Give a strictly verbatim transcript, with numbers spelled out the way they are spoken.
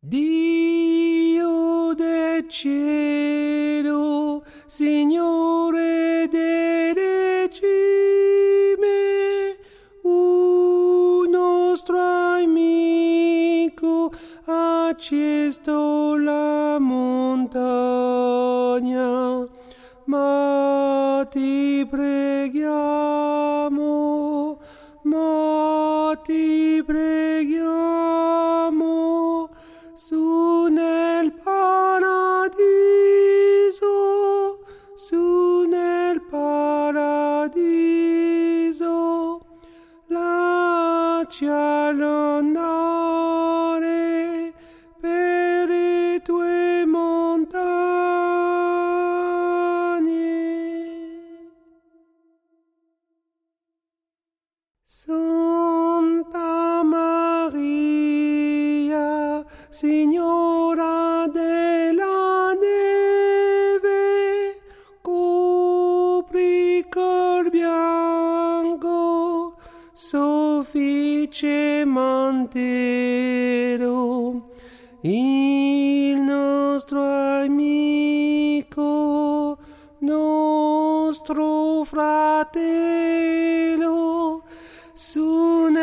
Dio del cielo, Signore delle regime, un nostro amico ha acceso la montagna, ma ti preghiamo, ma ti preghiamo, su nel paradiso, su nel paradiso, lasci andare per le tue montagne. Santa Maria, Signora della neve, copri col bianco soffice mantello il nostro amico, nostro fratello, su